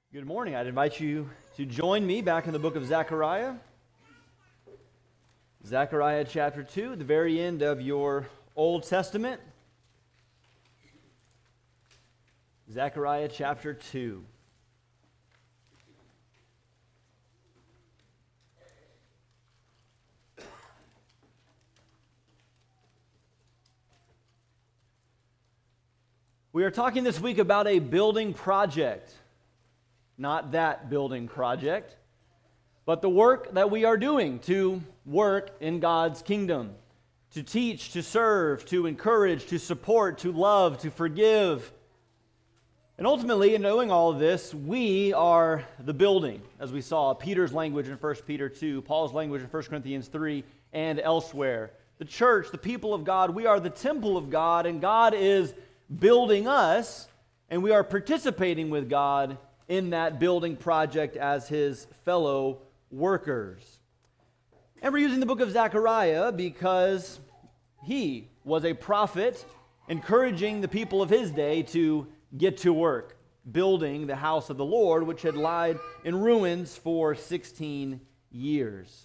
Good morning. I'd invite you to join me back in the book of Zechariah. Zechariah chapter 2, the very end of your Old Testament. Zechariah chapter 2. We are talking this week about a building project. Not that building project, but the work that we are doing to work in God's kingdom, to teach, to serve, to encourage, to support, to love, to forgive. And ultimately, in knowing all of this, we are the building, as we saw Peter's language in 1 Peter 2, Paul's language in 1 Corinthians 3, and elsewhere. The church, the people of God, we are the temple of God, and God is building us, and we are participating with God in that building project as his fellow workers. And we're using the book of Zechariah because he was a prophet encouraging the people of his day to get to work, building the house of the Lord, which had lied in ruins for 16 years.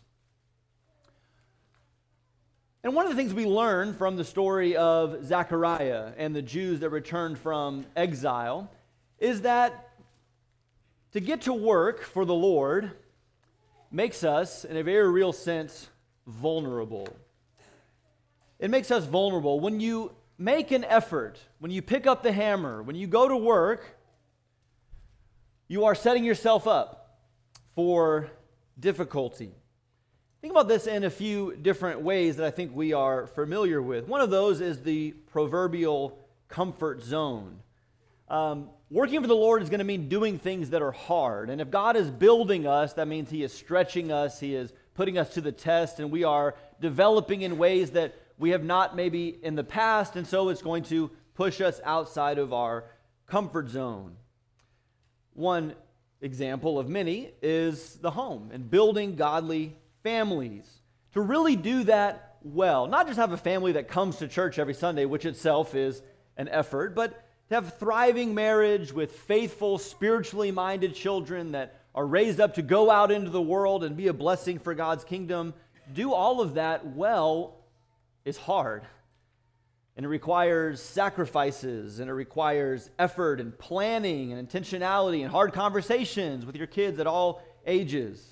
And one of the things we learn from the story of Zechariah and the Jews that returned from exile is that to get to work for the Lord makes us, in a very real sense, vulnerable. It makes us vulnerable. When you make an effort, when you pick up the hammer, when you go to work, you are setting yourself up for difficulty. Think about this in a few different ways that I think we are familiar with. One of those is the proverbial comfort zone. Working for the Lord is going to mean doing things that are hard. And if God is building us, that means He is stretching us, He is putting us to the test, and we are developing in ways that we have not maybe in the past, and so it's going to push us outside of our comfort zone. One example of many is the home and building godly families. To really do that well, not just have a family that comes to church every Sunday, which itself is an effort, but to have thriving marriage with faithful, spiritually minded children that are raised up to go out into the world and be a blessing for God's kingdom, do all of that well is hard. And it requires sacrifices, and it requires effort and planning and intentionality and hard conversations with your kids at all ages.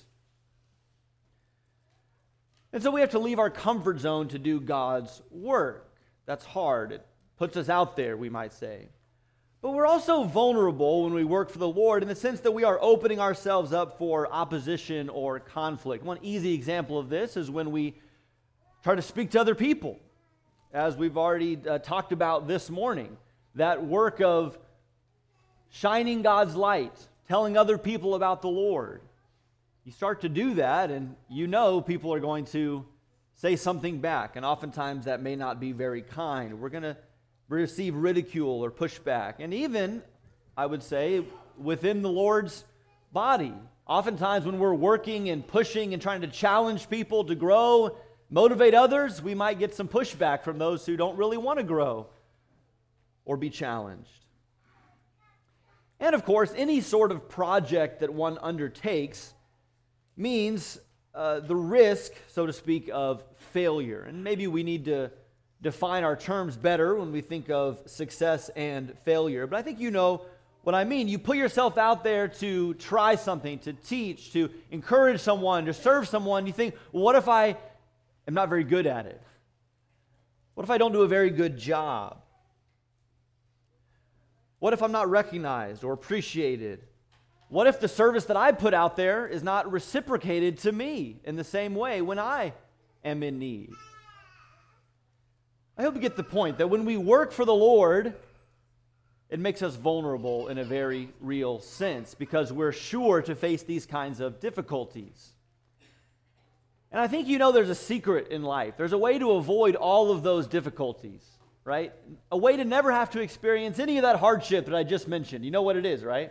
And so we have to leave our comfort zone to do God's work. That's hard. It puts us out there, we might say. But we're also vulnerable when we work for the Lord in the sense that we are opening ourselves up for opposition or conflict. One easy example of this is when we try to speak to other people, as we've already talked about this morning. That work of shining God's light, telling other people about the Lord. You start to do that, and you know people are going to say something back, and oftentimes that may not be very kind. We're going to receive ridicule or pushback. And even, I would say, within the Lord's body. Oftentimes when we're working and pushing and trying to challenge people to grow, motivate others, we might get some pushback from those who don't really want to grow or be challenged. And of course, any sort of project that one undertakes means the risk, so to speak, of failure. And maybe we need to define our terms better when we think of success and failure. But I think you know what I mean. You put yourself out there to try something, to teach, to encourage someone, to serve someone. You think, well, what if I am not very good at it? What if I don't do a very good job? What if I'm not recognized or appreciated? What if the service that I put out there is not reciprocated to me in the same way when I am in need? I hope you get the point that when we work for the Lord, it makes us vulnerable in a very real sense because we're sure to face these kinds of difficulties. And I think you know there's a secret in life. There's a way to avoid all of those difficulties, right? A way to never have to experience any of that hardship that I just mentioned. You know what it is, right?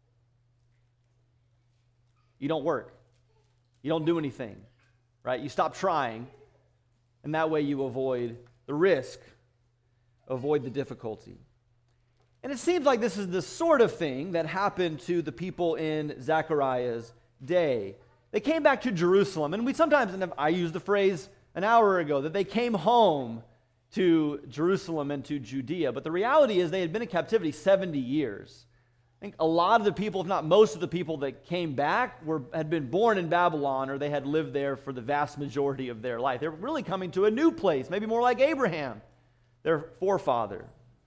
You don't work. You don't do anything, right? You stop trying, and that way you avoid the risk, avoid the difficulty. And it seems like this is the sort of thing that happened to the people in Zechariah's day. They came back to Jerusalem, and we sometimes, and I used the phrase an hour ago, that they came home to Jerusalem and to Judea. But the reality is they had been in captivity 70 years. I think a lot of the people, if not most of the people that came back, had been born in Babylon, or they had lived there for the vast majority of their life. They were really coming to a new place, maybe more like Abraham, their forefather.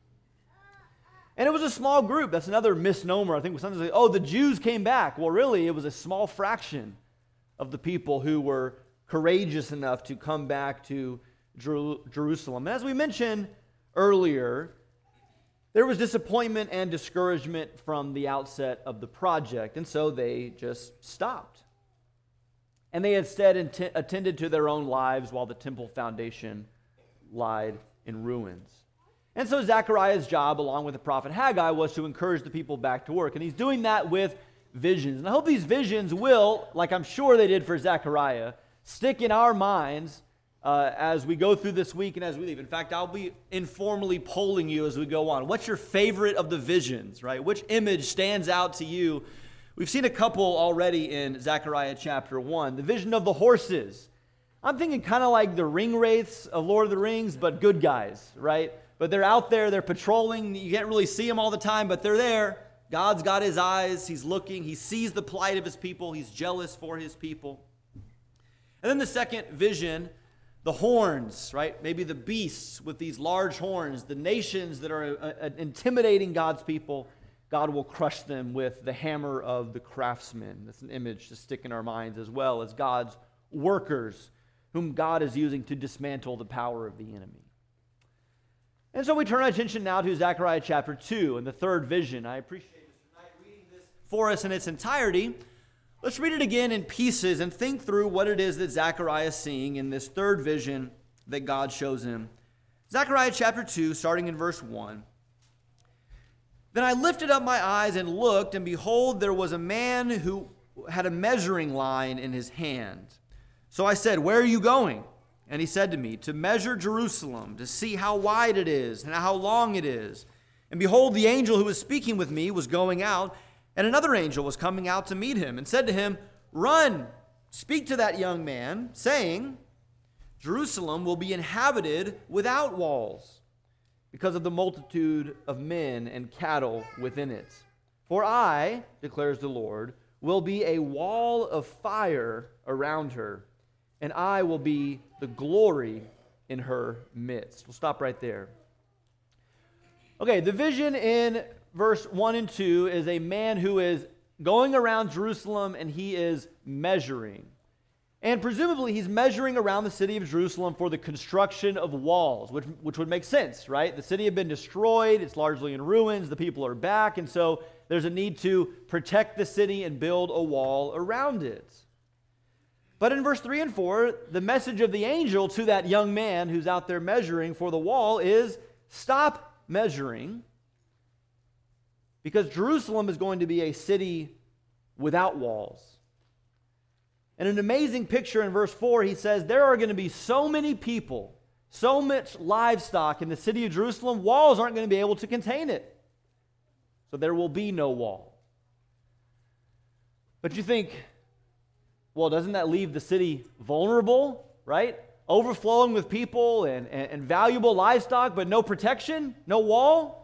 And it was a small group. That's another misnomer. I think sometimes say, oh, the Jews came back. Well, really, it was a small fraction of the people who were courageous enough to come back to Jerusalem. And as we mentioned earlier, there was disappointment and discouragement from the outset of the project, and so they just stopped. And they instead attended to their own lives while the temple foundation lied in ruins. And so Zechariah's job, along with the prophet Haggai, was to encourage the people back to work. And he's doing that with visions. And I hope these visions will, like I'm sure they did for Zechariah, stick in our minds as we go through this week and as we leave. In fact, I'll be informally polling you as we go on. What's your favorite of the visions, right? Which image stands out to you? We've seen a couple already in Zechariah chapter 1. The vision of the horses. I'm thinking kind of like the ring wraiths of Lord of the Rings, but good guys, right? But they're out there, they're patrolling. You can't really see them all the time, but they're there. God's got his eyes. He's looking. He sees the plight of his people. He's jealous for his people. And then the second vision, the horns, right? Maybe the beasts with these large horns, the nations that are intimidating God's people, God will crush them with the hammer of the craftsman. That's an image to stick in our minds, as well as God's workers, whom God is using to dismantle the power of the enemy. And so we turn our attention now to Zechariah chapter 2 and the third vision. I appreciate Mr. Knight reading this for us in its entirety. Let's read it again in pieces and think through what it is that Zechariah is seeing in this third vision that God shows him. Zechariah chapter 2, starting in verse 1. Then I lifted up my eyes and looked, and behold, there was a man who had a measuring line in his hand. So I said, "Where are you going?" And he said to me, "To measure Jerusalem, to see how wide it is and how long it is." And behold, the angel who was speaking with me was going out, and another angel was coming out to meet him and said to him, "Run, speak to that young man, saying, Jerusalem will be inhabited without walls, because of the multitude of men and cattle within it. For I, declares the Lord, will be a wall of fire around her, and I will be the glory in her midst." We'll stop right there. Okay, the vision in verse 1 and 2 is a man who is going around Jerusalem and he is measuring. And presumably he's measuring around the city of Jerusalem for the construction of walls, which would make sense, right? The city had been destroyed, it's largely in ruins, the people are back, and so there's a need to protect the city and build a wall around it. But in verse 3 and 4, the message of the angel to that young man who's out there measuring for the wall is, stop measuring, because Jerusalem is going to be a city without walls. And an amazing picture in verse 4, he says, there are going to be so many people, so much livestock in the city of Jerusalem, walls aren't going to be able to contain it. So there will be no wall. But you think, well, doesn't that leave the city vulnerable, right? Overflowing with people and valuable livestock, but no protection, no wall?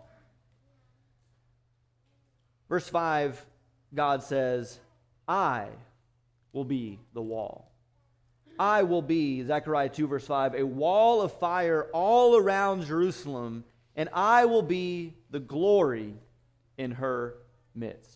Verse 5, God says, I will be the wall. I will be, Zechariah 2 verse 5, a wall of fire all around Jerusalem, and I will be the glory in her midst.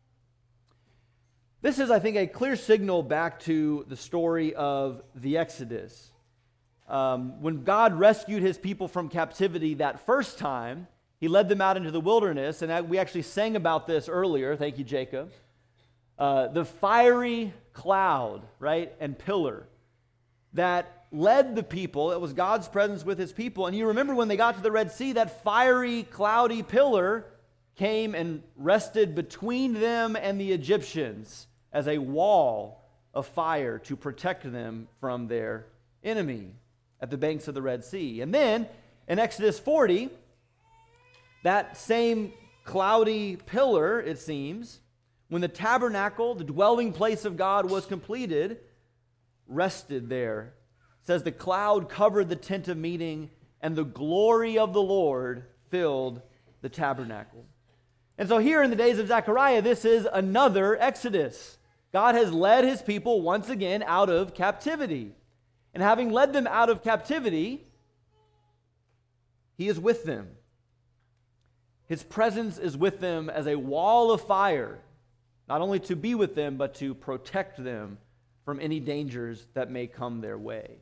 This is, I think, a clear signal back to the story of the Exodus. When God rescued his people from captivity that first time, he led them out into the wilderness, and we actually sang about this earlier. Thank you, Jacob. The fiery cloud, right, and pillar that led the people. It was God's presence with his people. And you remember when they got to the Red Sea, that fiery, cloudy pillar came and rested between them and the Egyptians as a wall of fire to protect them from their enemy at the banks of the Red Sea. And then in Exodus 40, That same cloudy pillar, it seems, when the tabernacle, the dwelling place of God, was completed, rested there. It says the cloud covered the tent of meeting, and the glory of the Lord filled the tabernacle. And so here in the days of Zechariah, this is another Exodus. God has led his people once again out of captivity. And having led them out of captivity, he is with them. His presence is with them as a wall of fire, not only to be with them, but to protect them from any dangers that may come their way.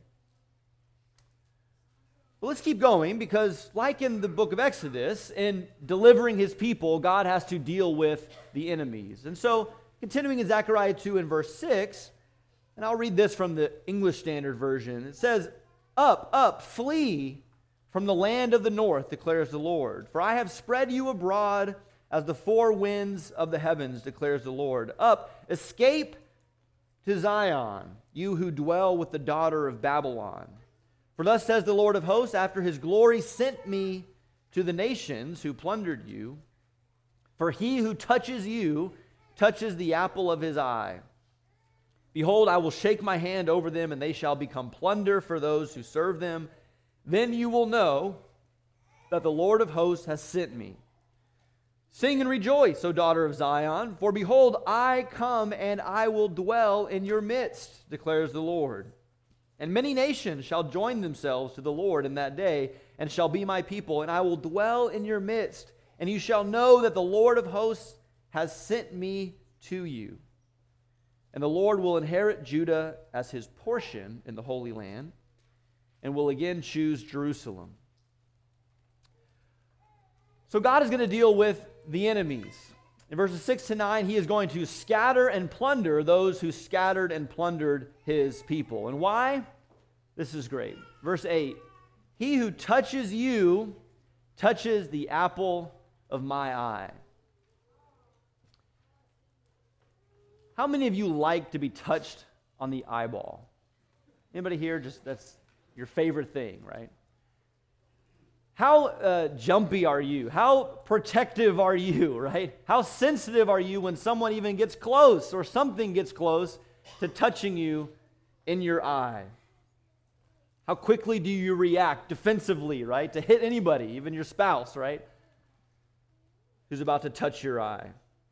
But let's keep going, because like in the book of Exodus, in delivering his people, God has to deal with the enemies. And so, continuing in Zechariah 2 and verse 6, and I'll read this from the English Standard Version. It says, "Up, up, flee from the land of the north, declares the Lord. For I have spread you abroad as the four winds of the heavens, declares the Lord. Up, escape to Zion, you who dwell with the daughter of Babylon. For thus says the Lord of hosts, after his glory sent me to the nations who plundered you. For he who touches you touches the apple of his eye. Behold, I will shake my hand over them, and they shall become plunder for those who serve them. Then you will know that the Lord of hosts has sent me. Sing and rejoice, O daughter of Zion, for behold, I come and I will dwell in your midst, declares the Lord. And many nations shall join themselves to the Lord in that day, and shall be my people, and I will dwell in your midst, and you shall know that the Lord of hosts has sent me to you. And the Lord will inherit Judah as his portion in the Holy Land, and will again choose Jerusalem." So God is going to deal with the enemies. In verses 6 to 9, he is going to scatter and plunder those who scattered and plundered his people. And why? This is great. Verse 8, "He who touches you touches the apple of my eye." How many of you like to be touched on the eyeball? Anybody here? Just that's your favorite thing, right? How jumpy are you? How protective are you, right? How sensitive are you when someone even gets close or something gets close to touching you in your eye? How quickly do you react defensively, right? To hit anybody, even your spouse, right? Who's about to touch your eye.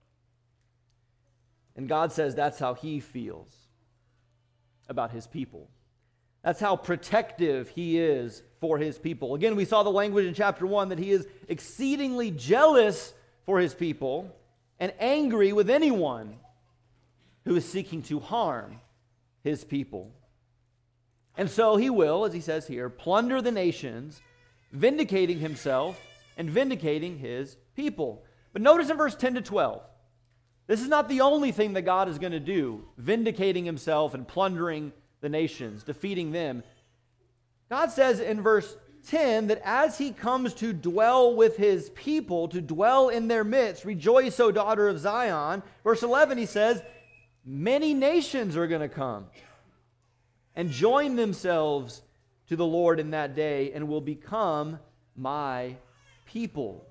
And God says that's how he feels about his people. That's how protective he is for his people. Again, we saw the language in chapter 1 that he is exceedingly jealous for his people and angry with anyone who is seeking to harm his people. And so he will, as he says here, plunder the nations, vindicating himself and vindicating his people. But notice in verse 10 to 12, this is not the only thing that God is going to do, vindicating himself and plundering the nations, defeating them. God says in verse 10 that as he comes to dwell with his people, to dwell in their midst, rejoice, O daughter of Zion. Verse 11, he says, many nations are going to come and join themselves to the Lord in that day and will become my people.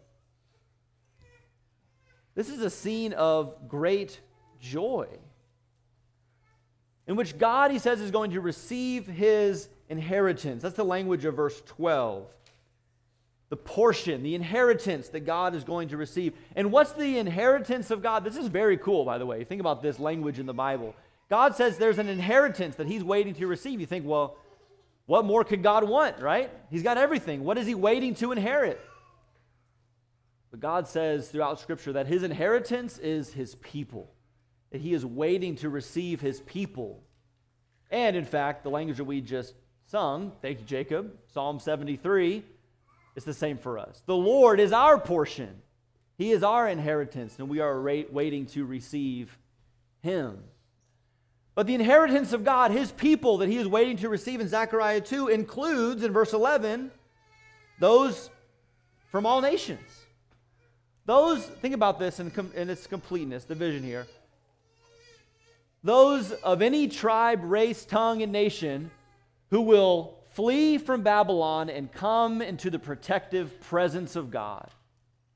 This is a scene of great joy, in which God, he says, is going to receive his inheritance. That's the language of verse 12. The portion, the inheritance that God is going to receive. And what's the inheritance of God? This is very cool, by the way. Think about this language in the Bible. God says there's an inheritance that he's waiting to receive. You think, well, what more could God want, right? He's got everything. What is he waiting to inherit? But God says throughout Scripture that his inheritance is his people. That he is waiting to receive his people. And in fact, the language that we just sung, thank you, Jacob, Psalm 73, it's the same for us. The Lord is our portion. He is our inheritance, and we are waiting to receive him. But the inheritance of God, his people that he is waiting to receive in Zechariah 2, includes, in verse 11, those from all nations. Those, think about this in its completeness, the vision here. Those of any tribe, race, tongue, and nation who will flee from Babylon and come into the protective presence of God.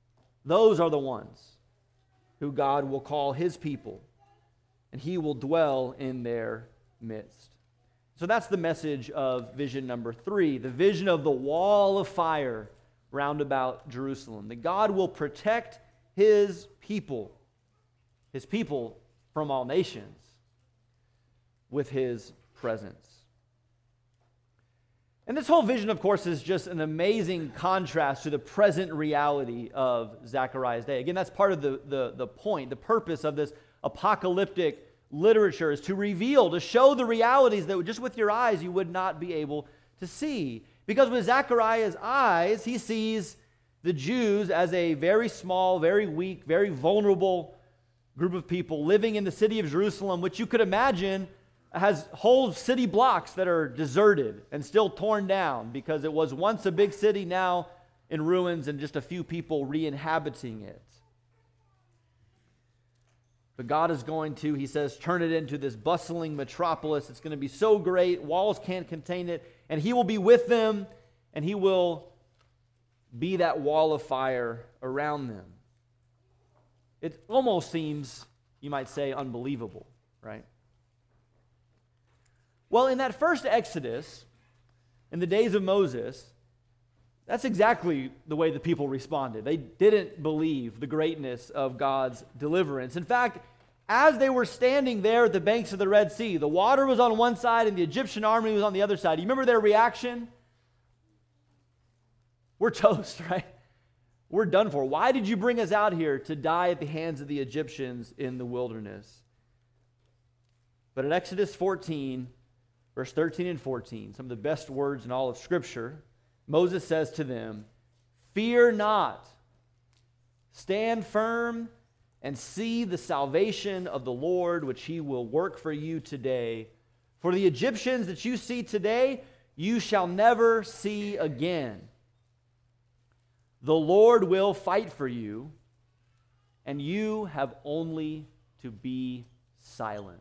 Those are the ones who God will call his people, and he will dwell in their midst. So that's the message of vision number 3, the vision of the wall of fire round about Jerusalem. That God will protect his people from all nations, with his presence. And this whole vision, of course, is just an amazing contrast to the present reality of Zechariah's day. Again, that's part of the point, the purpose of this apocalyptic literature is to reveal, to show the realities that just with your eyes you would not be able to see. Because with Zechariah's eyes, he sees the Jews as a very small, very weak, very vulnerable group of people living in the city of Jerusalem, which you could imagine has whole city blocks that are deserted and still torn down because it was once a big city, now in ruins and just a few people re-inhabiting it. But God is going to, he says, turn it into this bustling metropolis. It's going to be so great, walls can't contain it, and he will be with them, and he will be that wall of fire around them. It almost seems, you might say, unbelievable, right? Well, in that first Exodus, in the days of Moses, that's exactly the way the people responded. They didn't believe the greatness of God's deliverance. In fact, as they were standing there at the banks of the Red Sea, the water was on one side and the Egyptian army was on the other side. You remember their reaction? We're toast, right? We're done for. Why did you bring us out here to die at the hands of the Egyptians in the wilderness? But in Exodus 14, verse 13 and 14, some of the best words in all of Scripture, Moses says to them, "Fear not, stand firm and see the salvation of the Lord, which he will work for you today. For the Egyptians that you see today, you shall never see again. The Lord will fight for you, and you have only to be silent."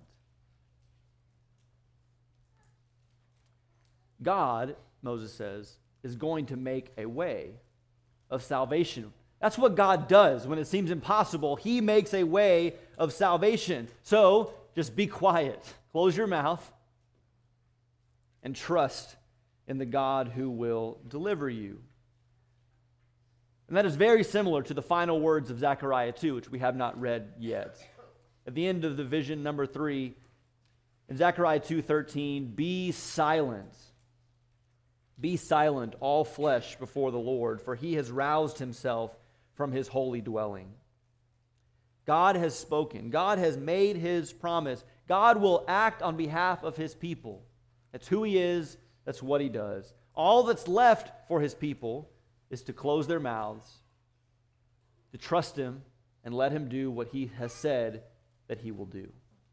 God, Moses says, is going to make a way of salvation. That's what God does when it seems impossible. He makes a way of salvation. So just be quiet, close your mouth, and trust in the God who will deliver you. And that is very similar to the final words of Zechariah 2, which we have not read yet. At the end of the vision number 3, in Zechariah 2:13, "Be silent. Be silent, all flesh, before the Lord, for he has roused himself from his holy dwelling." God has spoken. God has made his promise. God will act on behalf of his people. That's who he is. That's what he does. All that's left for his people is to close their mouths, to trust him, and let him do what he has said that he will do.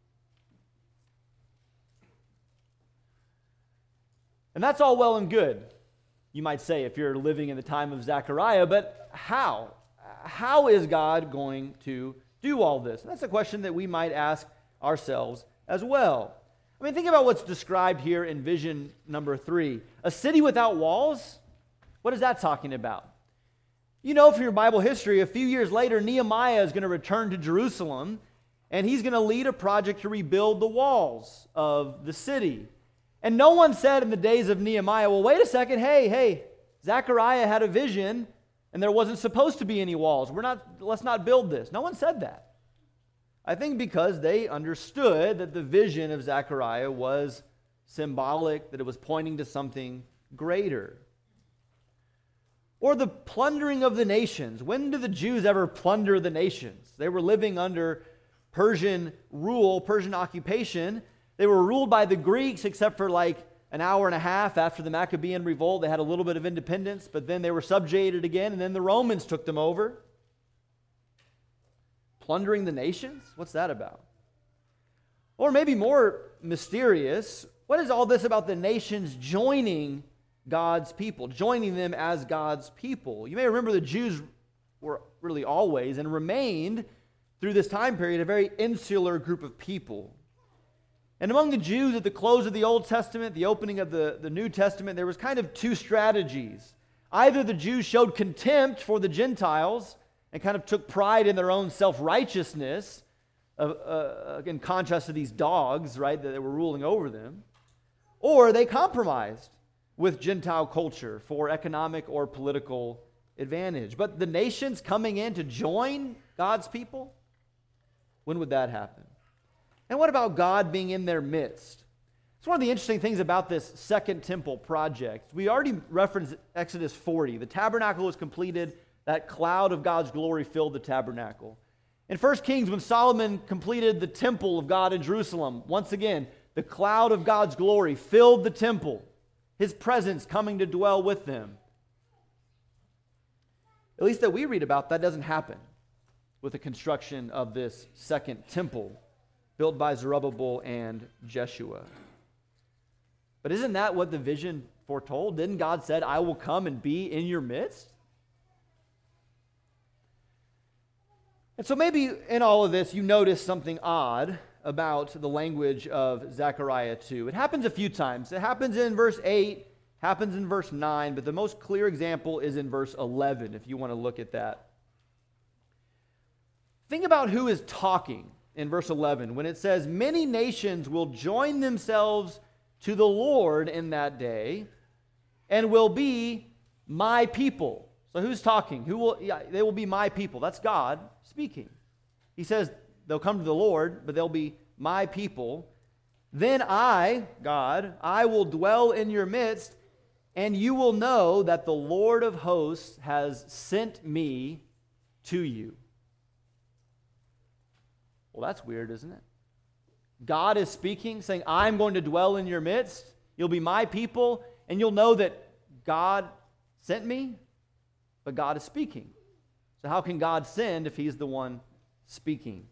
And that's all well and good, you might say, if you're living in the time of Zechariah, but how? How is God going to do all this? And that's a question that we might ask ourselves as well. I mean, think about what's described here in vision number 3. A city without walls? What is that talking about? You know from your Bible history, a few years later, Nehemiah is going to return to Jerusalem, and he's going to lead a project to rebuild the walls of the city. And no one said in the days of Nehemiah, well, wait a second, hey, Zechariah had a vision, and there wasn't supposed to be any walls. Let's not build this. No one said that. I think because they understood that the vision of Zechariah was symbolic, that it was pointing to something greater. Or the plundering of the nations. When did the Jews ever plunder the nations? They were living under Persian rule, Persian occupation. They were ruled by the Greeks, except for like an hour and a half after the Maccabean revolt. They had a little bit of independence, but then they were subjugated again, and then the Romans took them over. Plundering the nations? What's that about? Or maybe more mysterious, what is all this about the nations joining God's people, joining them as God's people? You may remember the Jews were really always and remained through this time period a very insular group of people. And among the Jews at the close of the Old Testament, the opening of the New Testament, there was kind of two strategies. Either the Jews showed contempt for the Gentiles and kind of took pride in their own self-righteousness in contrast to these dogs, right, that were ruling over them, or they compromised with Gentile culture for economic or political advantage. But the nations coming in to join God's people, when would that happen? And what about God being in their midst? It's one of the interesting things about this second temple project. We already referenced Exodus 40. The tabernacle was completed. That cloud of God's glory filled the tabernacle. In 1 Kings, when Solomon completed the temple of God in Jerusalem, once again, the cloud of God's glory filled the temple, his presence coming to dwell with them. At least that we read about, that doesn't happen with the construction of this second temple built by Zerubbabel and Jeshua. But isn't that what the vision foretold? Didn't God said, I will come and be in your midst? And so maybe in all of this, you notice something odd about the language of Zechariah 2. It happens a few times. It happens in verse 8, happens in verse 9, but the most clear example is in verse 11, if you want to look at that. Think about who is talking in verse 11 when it says, many nations will join themselves to the Lord in that day and will be my people. So who's talking? They will be my people. That's God speaking. He says they'll come to the Lord, but they'll be my people. Then I, God, I will dwell in your midst, and you will know that the Lord of hosts has sent me to you. Well, that's weird, isn't it? God is speaking, saying, I'm going to dwell in your midst. You'll be my people, and you'll know that God sent me, but God is speaking. So how can God send if he's the one speaking?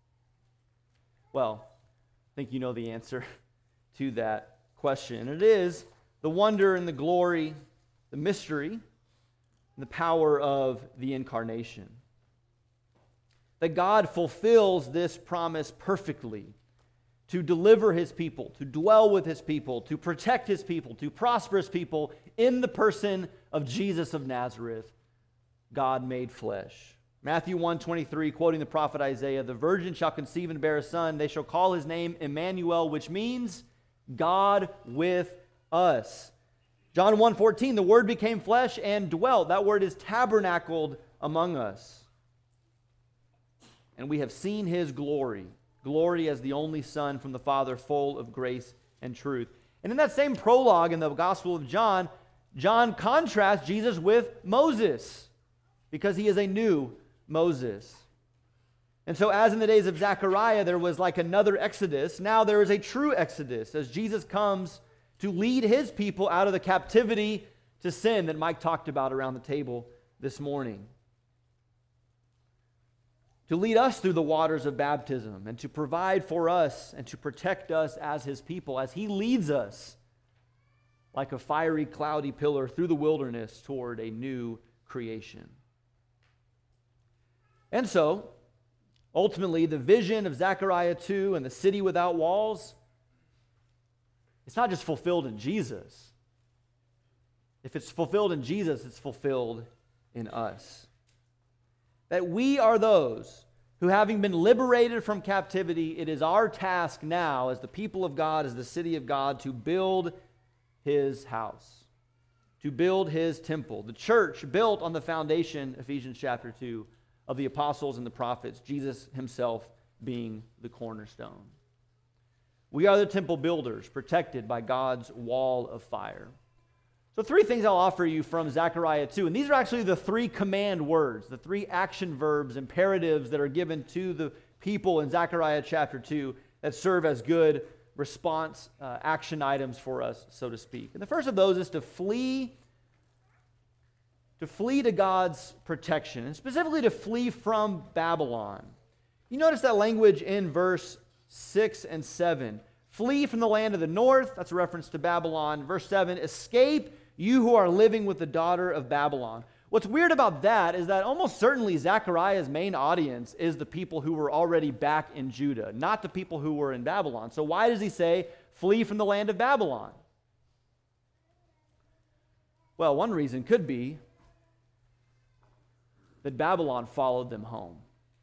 Well, I think you know the answer to that question. It is the wonder and the glory, the mystery, and the power of the incarnation. That God fulfills this promise perfectly to deliver his people, to dwell with his people, to protect his people, to prosper his people in the person of Jesus of Nazareth, God made flesh. Matthew 1:23, quoting the prophet Isaiah, the virgin shall conceive and bear a son. They shall call his name Emmanuel, which means God with us. John 1:14, the word became flesh and dwelt. That word is tabernacled among us. And we have seen his glory. Glory as the only Son from the Father, full of grace and truth. And in that same prologue in the Gospel of John, John contrasts Jesus with Moses because he is a new Moses. And so as in the days of Zechariah, there was like another exodus, now there is a true exodus as Jesus comes to lead his people out of the captivity to sin that Mike talked about around the table this morning. To lead us through the waters of baptism and to provide for us and to protect us as his people as he leads us like a fiery, cloudy pillar through the wilderness toward a new creation. And so, ultimately, the vision of Zechariah 2 and the city without walls, it's not just fulfilled in Jesus. If it's fulfilled in Jesus, it's fulfilled in us. That we are those who, having been liberated from captivity, it is our task now as the people of God, as the city of God, to build his house, to build his temple. The church built on the foundation, Ephesians chapter 2, of the apostles and the prophets, Jesus himself being the cornerstone. We are the temple builders, protected by God's wall of fire. So 3 things I'll offer you from Zechariah 2. And these are actually the 3 command words, the 3 action verbs, imperatives that are given to the people in Zechariah chapter 2 that serve as good response action items for us, so to speak. And the first of those is to flee to God's protection, and specifically to flee from Babylon. You notice that language in verse 6 and 7. Flee from the land of the north, that's a reference to Babylon. Verse 7, escape you who are living with the daughter of Babylon. What's weird about that is that almost certainly Zechariah's main audience is the people who were already back in Judah, not the people who were in Babylon. So why does he say, flee from the land of Babylon? Well, one reason could be that Babylon followed them home.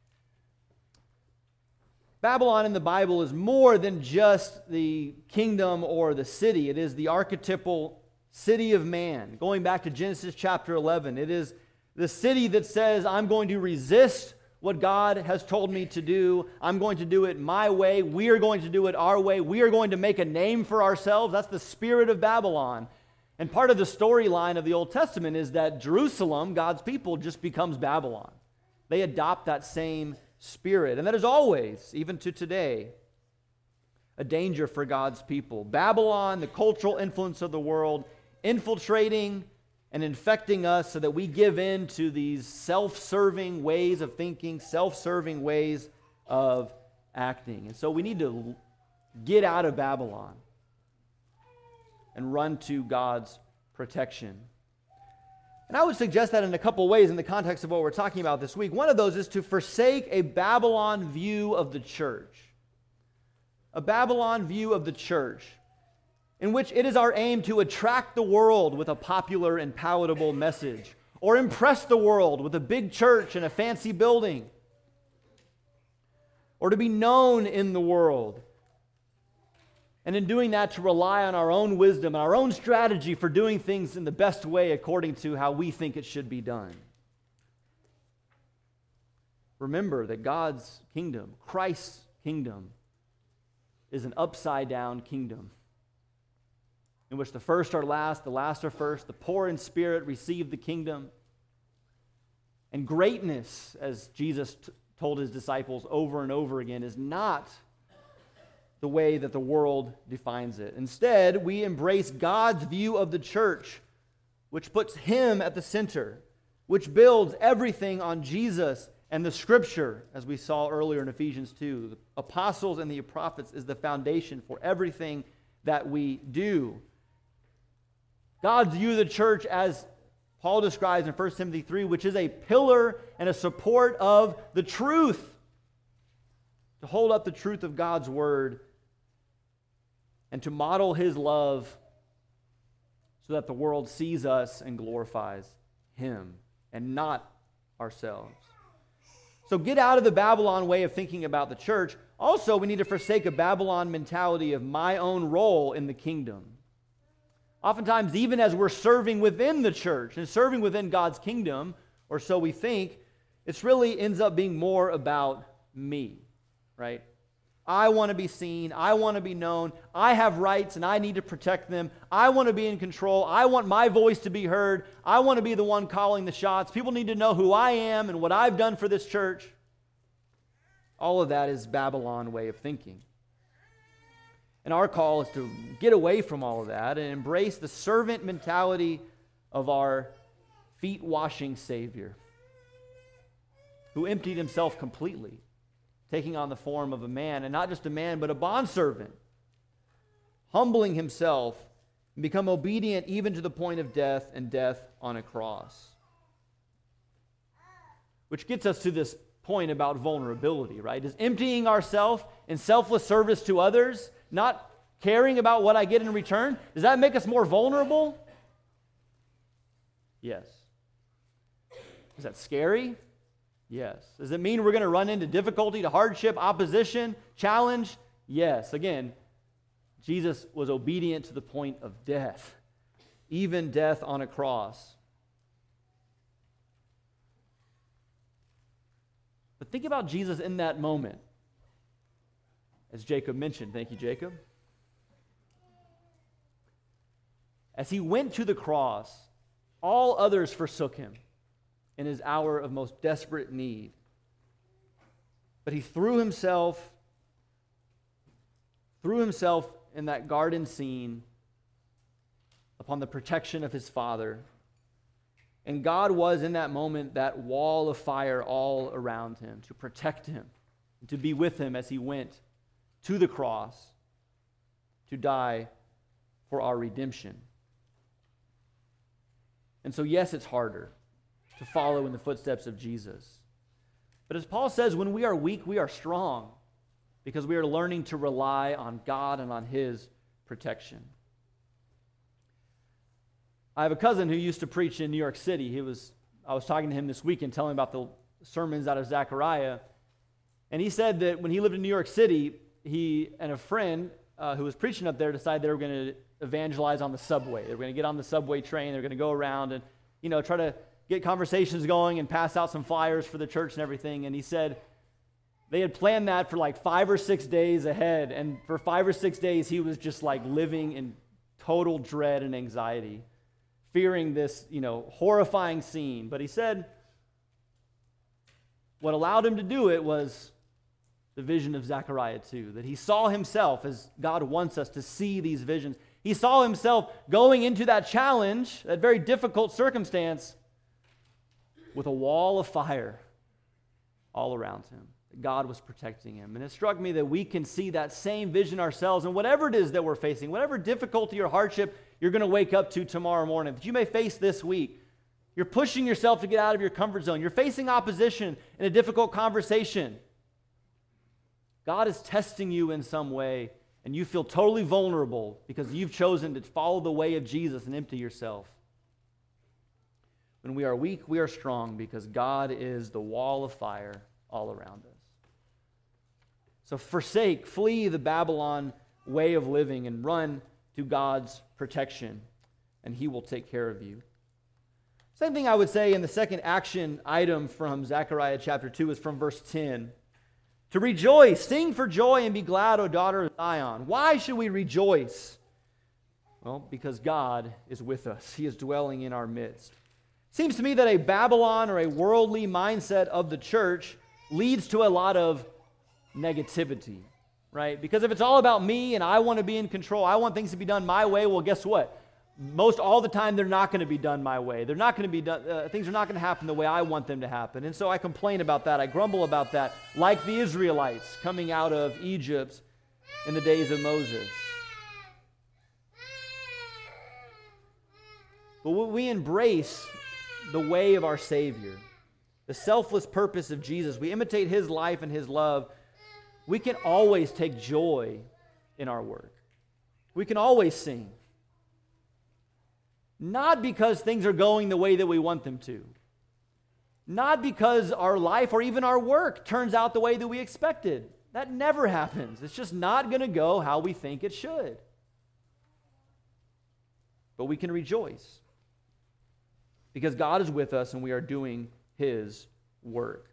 Babylon in the Bible is more than just the kingdom or the city. It is the archetypal city of man. Going back to Genesis chapter 11, it is the city that says, I'm going to resist what God has told me to do. I'm going to do it my way. We are going to do it our way. We are going to make a name for ourselves. That's the spirit of Babylon. And part of the storyline of the Old Testament is that Jerusalem, God's people, just becomes Babylon. They adopt that same spirit. And that is always, even to today, a danger for God's people. Babylon, the cultural influence of the world, infiltrating and infecting us so that we give in to these self-serving ways of thinking, self-serving ways of acting. And so we need to get out of Babylon and run to God's protection. And I would suggest that in a couple ways in the context of what we're talking about this week. One of those is to forsake a Babylon view of the church. A Babylon view of the church in which it is our aim to attract the world with a popular and palatable message, or impress the world with a big church and a fancy building, or to be known in the world. And in doing that, to rely on our own wisdom and our own strategy for doing things in the best way according to how we think it should be done. Remember that God's kingdom, Christ's kingdom, is an upside-down kingdom in which the first are last, the last are first, the poor in spirit receive the kingdom. And greatness, as Jesus told his disciples over and over again, is not the way that the world defines it. Instead, we embrace God's view of the church, which puts him at the center, which builds everything on Jesus and the Scripture, as we saw earlier in Ephesians 2. The apostles and the prophets is the foundation for everything that we do. God's view of the church, as Paul describes in 1 Timothy 3, which is a pillar and a support of the truth, to hold up the truth of God's word and to model his love so that the world sees us and glorifies him and not ourselves. So get out of the Babylon way of thinking about the church. Also, we need to forsake a Babylon mentality of my own role in the kingdom. Oftentimes, even as we're serving within the church and serving within God's kingdom, or so we think, it really ends up being more about me, right? I want to be seen. I want to be known. I have rights and I need to protect them. I want to be in control. I want my voice to be heard. I want to be the one calling the shots. People need to know who I am and what I've done for this church. All of that is Babylon way of thinking. And our call is to get away from all of that and embrace the servant mentality of our feet-washing Savior, who emptied himself completely, taking on the form of a man, and not just a man, but a bondservant, humbling himself and become obedient even to the point of death, and death on a cross. Which gets us to this point about vulnerability, right? Is emptying ourselves in selfless service to others, not caring about what I get in return, does that make us more vulnerable? Yes. Is that scary? Yes. Does it mean we're going to run into difficulty, to hardship, opposition, challenge? Yes. Again, Jesus was obedient to the point of death, even death on a cross. But think about Jesus in that moment. As Jacob mentioned, thank you, Jacob. As he went to the cross, all others forsook him in his hour of most desperate need. But he threw himself in that garden scene upon the protection of his Father. And God was in that moment that wall of fire all around him to protect him and to be with him as he went to the cross to die for our redemption. And so, yes, it's harder to follow in the footsteps of Jesus. But as Paul says, when we are weak, we are strong because we are learning to rely on God and on his protection. I have a cousin who used to preach in New York City. He was I was talking to him this week and telling him about the sermons out of Zechariah. And he said that when he lived in New York City, he and a friend who was preaching up there decided they were going to evangelize on the subway. They were going to get on the subway train. They were going to go around and, try to get conversations going and pass out some flyers for the church and everything. And he said they had planned that for like 5 or 6 days ahead. And for 5 or 6 days, he was just like living in total dread and anxiety, fearing this, horrifying scene. But he said what allowed him to do it was the vision of Zechariah 2, that he saw himself as God wants us to see these visions. He saw himself going into that challenge, that very difficult circumstance, with a wall of fire all around him. God was protecting him. And it struck me that we can see that same vision ourselves, and whatever it is that we're facing, whatever difficulty or hardship you're going to wake up to tomorrow morning, that you may face this week, you're pushing yourself to get out of your comfort zone. You're facing opposition in a difficult conversation. God is testing you in some way, and you feel totally vulnerable because you've chosen to follow the way of Jesus and empty yourself. When we are weak, we are strong because God is the wall of fire all around us. So flee the Babylon way of living and run to God's protection, and He will take care of you. Same thing I would say in the second action item from Zechariah chapter 2 is from verse 10. To rejoice, sing for joy and be glad, O daughter of Zion. Why should we rejoice? Well, because God is with us. He is dwelling in our midst. Seems to me that a Babylon or a worldly mindset of the church leads to a lot of negativity, right? Because if it's all about me and I want to be in control, I want things to be done my way, well, guess what? Most all the time, they're not going to be done my way. They're not going to be done. Things are not going to happen the way I want them to happen. And so I complain about that. I grumble about that, like the Israelites coming out of Egypt in the days of Moses. But when we embrace the way of our Savior, the selfless purpose of Jesus, we imitate His life and His love, we can always take joy in our work. We can always sing. Not because things are going the way that we want them to. Not because our life or even our work turns out the way that we expected. That never happens. It's just not going to go how we think it should. But we can rejoice because God is with us and we are doing His work.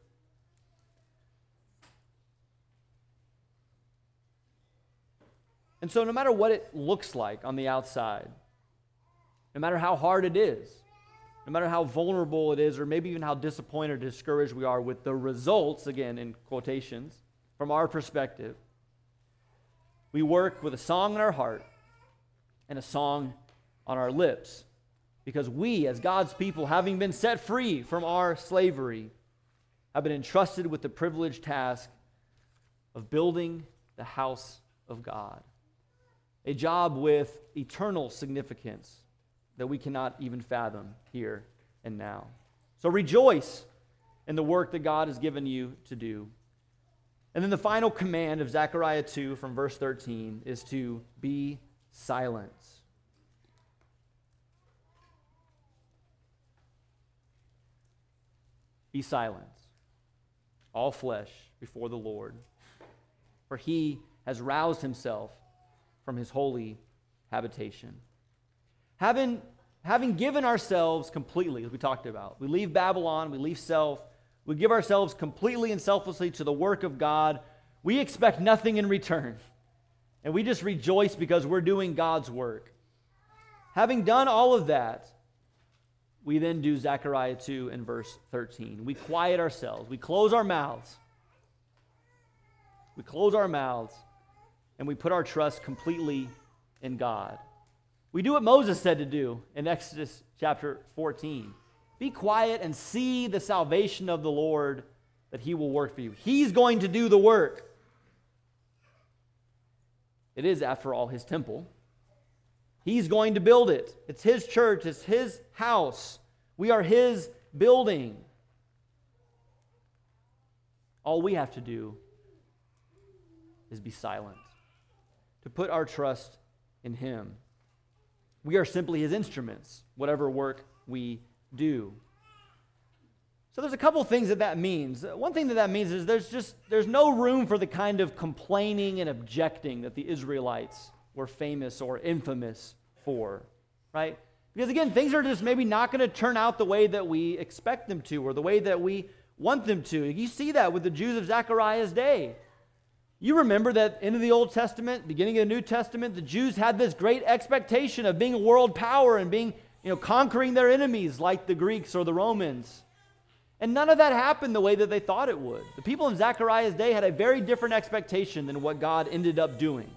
And so no matter what it looks like on the outside, no matter how hard it is, no matter how vulnerable it is, or maybe even how disappointed or discouraged we are with the results, again in quotations, from our perspective, we work with a song in our heart and a song on our lips. Because we, as God's people, having been set free from our slavery, have been entrusted with the privileged task of building the house of God. A job with eternal significance that we cannot even fathom here and now. So rejoice in the work that God has given you to do. And then the final command of Zechariah 2 from verse 13 is to be silent. Be silent, all flesh before the Lord, for He has roused Himself from His holy habitation. Having given ourselves completely, as we talked about, we leave Babylon, we leave self, we give ourselves completely and selflessly to the work of God, we expect nothing in return. And we just rejoice because we're doing God's work. Having done all of that, we then do Zechariah 2 and verse 13. We quiet ourselves. We close our mouths. We close our mouths and we put our trust completely in God. We do what Moses said to do in Exodus chapter 14. Be quiet and see the salvation of the Lord, that He will work for you. He's going to do the work. It is, after all, His temple. He's going to build it. It's His church. It's His house. We are His building. All we have to do is be silent, to put our trust in Him. We are simply His instruments, whatever work we do. So there's a couple things that means. One thing that means is there's no room for the kind of complaining and objecting that the Israelites were famous or infamous for, right? Because again, things are just maybe not going to turn out the way that we expect them to or the way that we want them to. You see that with the Jews of Zechariah's day. You remember that into the Old Testament, beginning of the New Testament, the Jews had this great expectation of being a world power and being, conquering their enemies like the Greeks or the Romans. And none of that happened the way that they thought it would. The people in Zechariah's day had a very different expectation than what God ended up doing.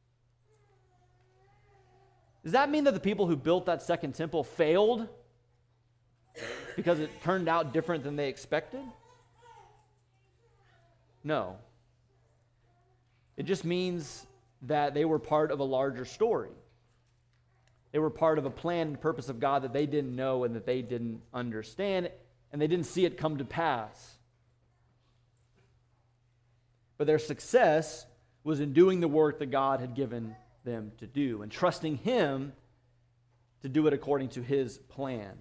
Does that mean that the people who built that second temple failed because it turned out different than they expected? No. It just means that they were part of a larger story. They were part of a plan and purpose of God that they didn't know and that they didn't understand, and they didn't see it come to pass. But their success was in doing the work that God had given them to do and trusting Him to do it according to His plan.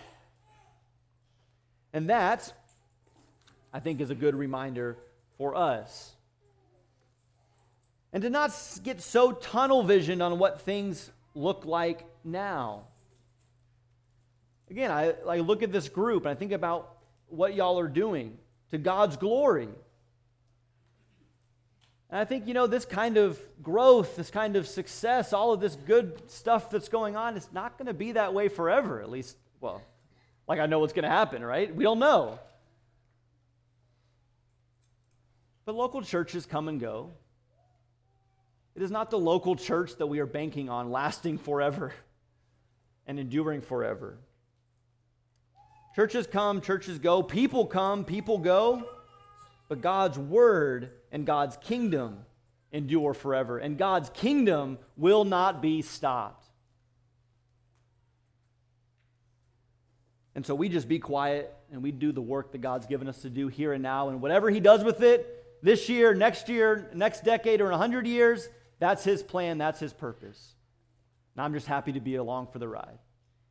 And that, I think, is a good reminder for us. And to not get so tunnel visioned on what things look like now. Again, I look at this group and I think about what y'all are doing to God's glory. And I think, this kind of growth, this kind of success, all of this good stuff that's going on, it's not going to be that way forever, at least, I know what's going to happen, right? We don't know. But local churches come and go. It is not the local church that we are banking on lasting forever and enduring forever. Churches come, churches go, people come, people go, but God's word and God's kingdom endure forever, and God's kingdom will not be stopped. And so we just be quiet and we do the work that God's given us to do here and now, and whatever He does with it this year, next decade, or in 100 years, that's His plan, that's His purpose. And I'm just happy to be along for the ride.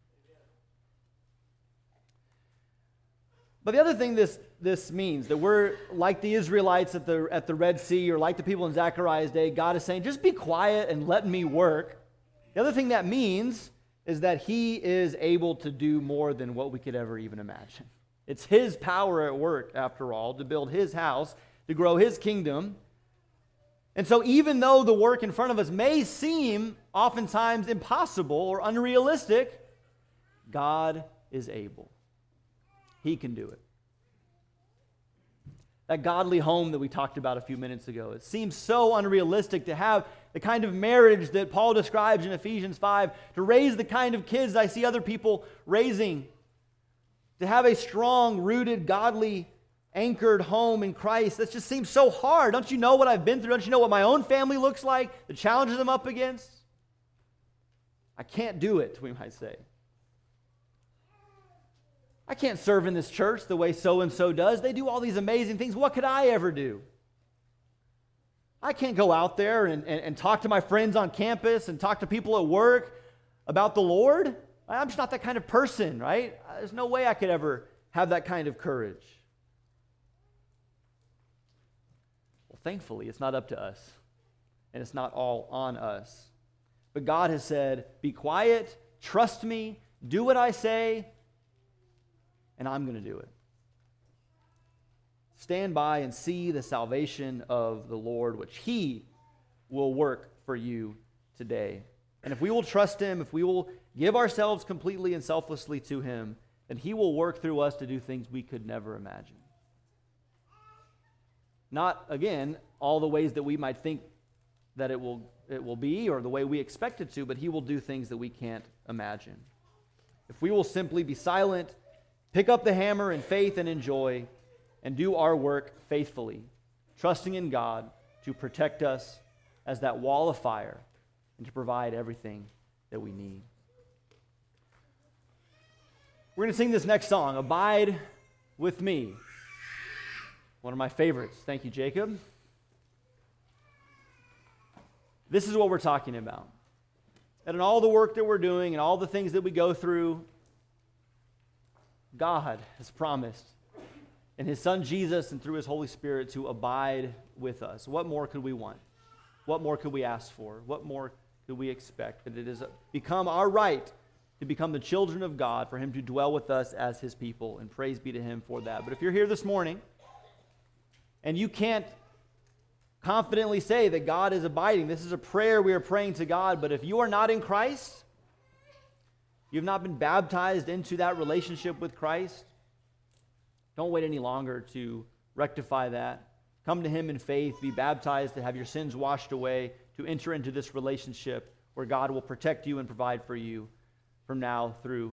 But the other thing this means, that we're like the Israelites at the Red Sea, or like the people in Zechariah's day, God is saying, just be quiet and let me work. The other thing that means is that He is able to do more than what we could ever even imagine. It's His power at work, after all, to build His house, to grow His kingdom. And so even though the work in front of us may seem oftentimes impossible or unrealistic, God is able. He can do it. That godly home that we talked about a few minutes ago, it seems so unrealistic to have the kind of marriage that Paul describes in Ephesians 5, to raise the kind of kids I see other people raising, to have a strong, rooted, godly, anchored home in Christ. That just seems so hard. Don't you know what I've been through? Don't you know what my own family looks like? The challenges I'm up against? I can't do it, we might say. I can't serve in this church the way so-and-so does. They do all these amazing things. What could I ever do? I can't go out there and talk to my friends on campus and talk to people at work about the Lord. I'm just not that kind of person, right? There's no way I could ever have that kind of courage. Well, thankfully, it's not up to us, and it's not all on us. But God has said, be quiet, trust me, do what I say, and I'm going to do it. Stand by and see the salvation of the Lord, which He will work for you today. And if we will trust Him, if we will give ourselves completely and selflessly to Him, then He will work through us to do things we could never imagine. Not, again, all the ways that we might think that it will be, or the way we expect it to, but He will do things that we can't imagine. If we will simply be silent, pick up the hammer in faith and in joy, and do our work faithfully, trusting in God to protect us as that wall of fire and to provide everything that we need. We're going to sing this next song, Abide With Me. One of my favorites. Thank you, Jacob. This is what we're talking about. And in all the work that we're doing and all the things that we go through, God has promised in His Son Jesus and through His Holy Spirit to abide with us. What more could we want? What more could we ask for? What more could we expect? That it has become our right to become the children of God, for Him to dwell with us as His people, and praise be to Him for that. But if you're here this morning and you can't confidently say that God is abiding, this is a prayer we are praying to God, but if you are not in Christ, you've not been baptized into that relationship with Christ, don't wait any longer to rectify that. Come to Him in faith, be baptized to have your sins washed away, to enter into this relationship where God will protect you and provide for you from now through